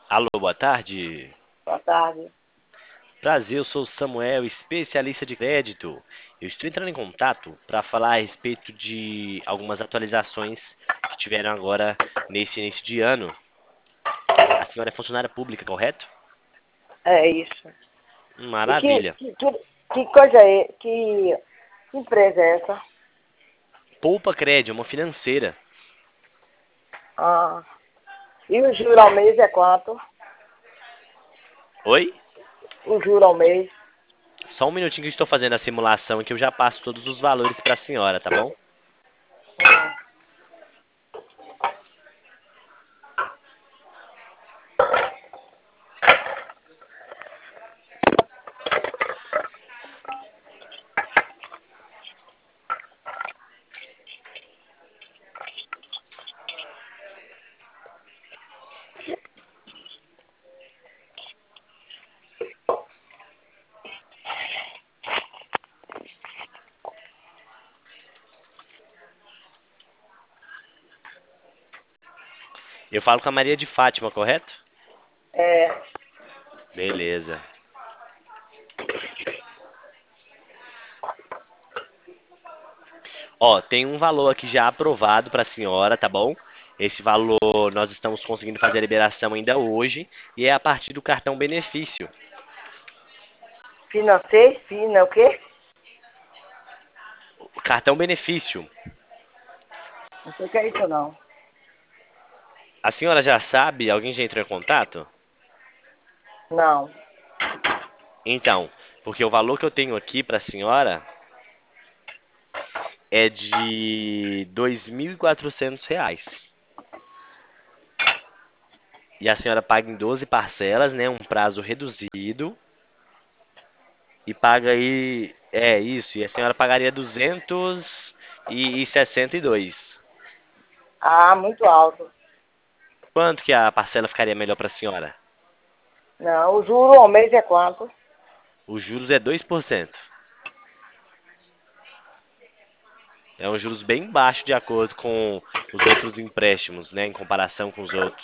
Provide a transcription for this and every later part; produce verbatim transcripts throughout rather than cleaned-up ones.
Alô, boa tarde. Boa tarde. Prazer, eu sou o Samuel, especialista de crédito. Eu estou entrando em contato para falar a respeito de algumas atualizações que tiveram agora nesse início de ano. A senhora é funcionária pública, correto? É isso. E que, Maravilha. que, que, que coisa é? Que, que empresa é essa? Poupa Crédito, é uma financeira. Ah, e o juro ao mês é quanto? Oi? O juro ao mês? Só um minutinho que eu estou fazendo a simulação que eu já passo todos os valores para a senhora, tá bom? Hum. Eu falo com a Maria de Fátima, correto? É, Beleza. Ó, tem um valor aqui já aprovado para a senhora, tá bom? Esse valor nós estamos conseguindo fazer a liberação ainda hoje e é a partir do cartão benefício. financeiro, fina, o quê? O cartão benefício. Não sei o que é isso não. A senhora já sabe? Alguém já entrou em contato? Não. Então, porque o valor que eu tenho aqui para a senhora é de dois mil e quatrocentos reais. E a senhora paga em doze parcelas, né? Um prazo reduzido. E paga aí. É isso. E a senhora pagaria duzentos e sessenta e dois. Ah, muito alto. Quanto que a parcela ficaria melhor para a senhora? Não, o juro ao mês é quanto? Os juros é dois por cento. É um juros bem baixo de acordo com os outros empréstimos, né? Em comparação com os outros.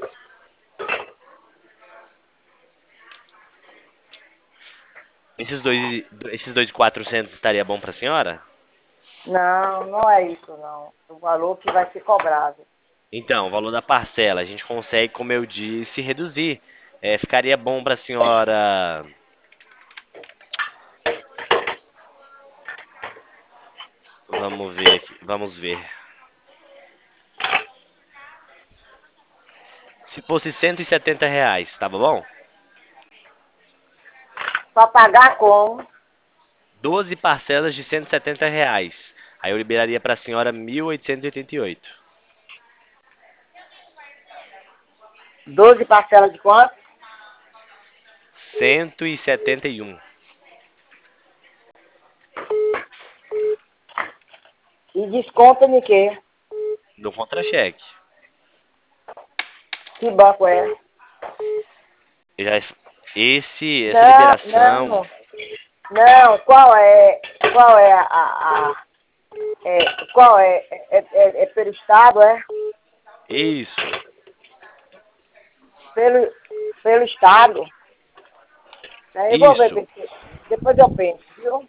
Esses dois, esses dois de quatrocentos estaria bom para a senhora? Não, não é isso não. O valor que vai ser cobrado. Então, o valor da parcela, a gente consegue, como eu disse, reduzir. É, ficaria bom para a senhora. Vamos ver aqui, vamos ver. Se fosse cento e setenta reais, tá bom? Para pagar como? Doze parcelas de cento e setenta reais. Aí eu liberaria para a senhora mil oitocentos e oitenta e oito. Doze parcelas de quanto? Cento e setenta e um. E desconta de quê? No contra-cheque. Que banco é? Já, esse, essa Não, liberação. não. Não, qual é, qual é a, a é, qual é, é, é, é pelo Estado, é? Isso. Pelo, pelo Estado. Aí eu vou ver, Isso. porque depois eu penso, viu?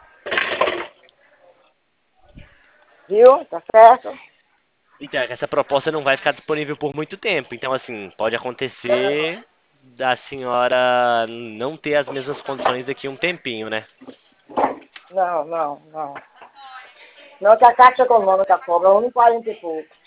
Viu? Tá certo? Então, é que essa proposta não vai ficar disponível por muito tempo. Então, assim, pode acontecer da senhora não ter as mesmas condições daqui a um tempinho, né? Não, não, não. Não, que a Caixa Econômica cobra um e quarenta e pouco.